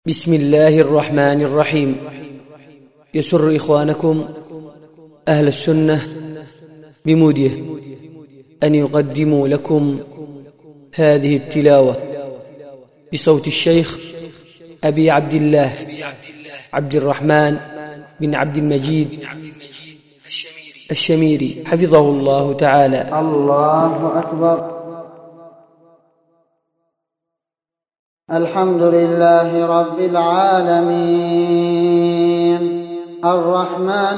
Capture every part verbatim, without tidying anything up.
بسم الله الرحمن الرحيم. يسر إخوانكم أهل السنة بموديه أن يقدموا لكم هذه التلاوة بصوت الشيخ أبي عبد الله عبد الرحمن بن عبد المجيد الشميري حفظه الله تعالى. الله أكبر. الحمد لله رب العالمين الرحمن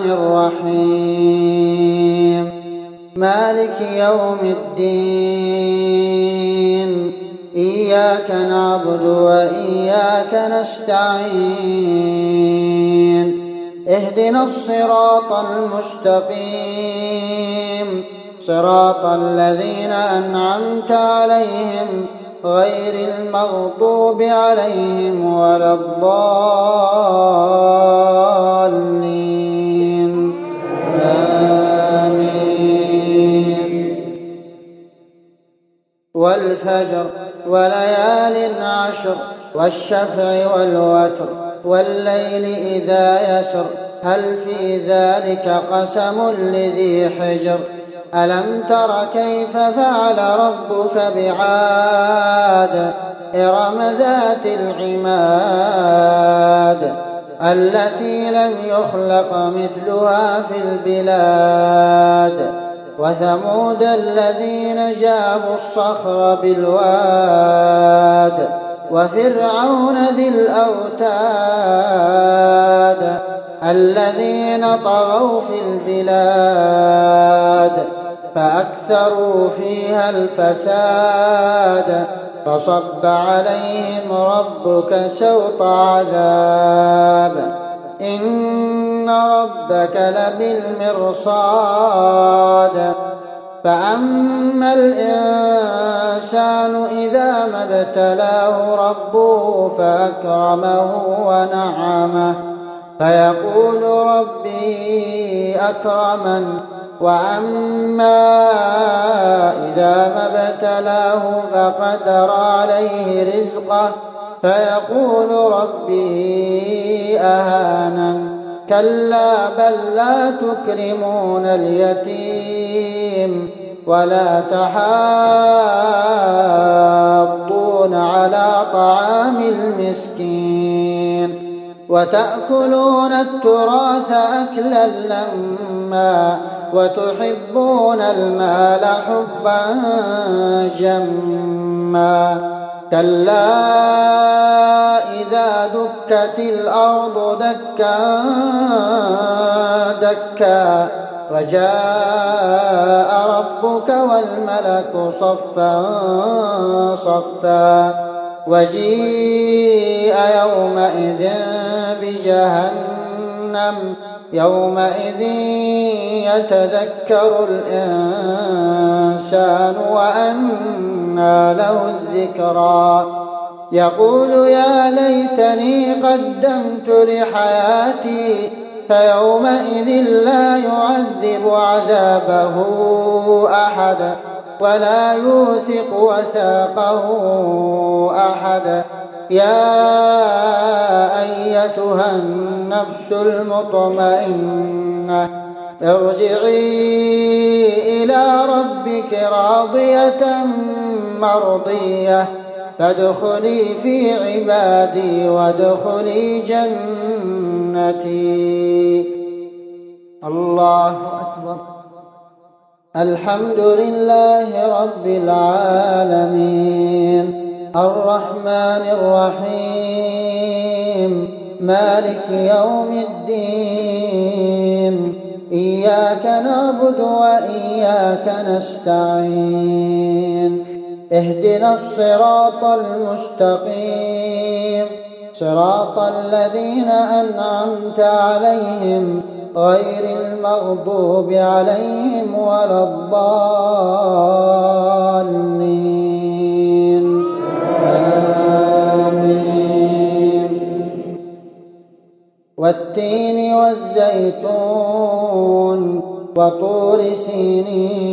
الرحيم مالك يوم الدين إياك نعبد وإياك نستعين اهدنا الصراط المستقيم صراط الذين أنعمت عليهم غير المغضوب عليهم ولا الضالين آمين. والفجر وليال عشر والشفع والوتر والليل إذا يسر هل في ذلك قسم لذي حجر ألم تر كيف فعل ربك بعاد إرم ذات العماد التي لم يخلق مثلها في البلاد وثمود الذين جابوا الصخر بالواد وفرعون ذي الأوتاد الذين طغوا في البلاد فأكثروا فيها الفساد فصب عليهم ربك سوط عذاب إن ربك لبالمرصاد فأما الإنسان إذا ما ابتلاه ربه فأكرمه ونعمه فيقول ربي أكرمن وأما إذا ما ابتلاه فقدر عليه رزقه فيقول ربي أهانن كلا بل لا تكرمون اليتيم ولا تحاضون على طعام المسكين وتأكلون التراث أكلا لما وتحبون المال حبا جما كلا إذا دكت الأرض دكا دكا وجاء ربك والملك صفا صفا وجيء يومئذ بجهنم يومئذ يتذكر الإنسان وأنى له الذكرى يقول يا ليتني قدمت لحياتي فيومئذ لا يعذب عذابه أحد ولا يوثق وثاقه أحد يا أيتها النفس المطمئنة ارجعي إلى ربك راضية مرضية فادخلي في عبادي وادخلي جنتي. الله أكبر. الحمد لله رب العالمين الرحمن الرحيم مالك يوم الدين إياك نعبد وإياك نستعين اهدنا الصراط المستقيم صراط الذين أنعمت عليهم غير المغضوب عليهم ولا الضالين آمين. والتين والزيتون وطور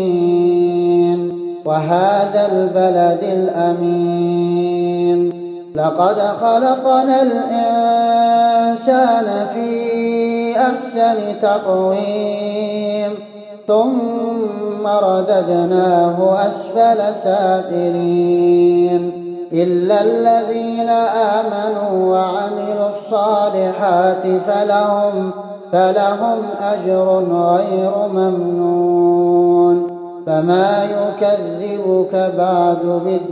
سينين وهذا البلد الأمين لقد خلقنا الإنسان في أحسن تقويم ثم رددناه أسفل سافلين إلا الذين آمنوا وعملوا الصالحات فلهم, فلهم أجر غير ممنون فما يكذبك بعد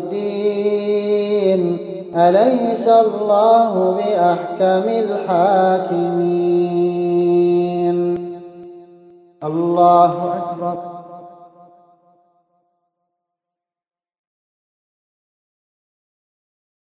بالدين أليس الله بأحكم الحاكمين الله أكبر.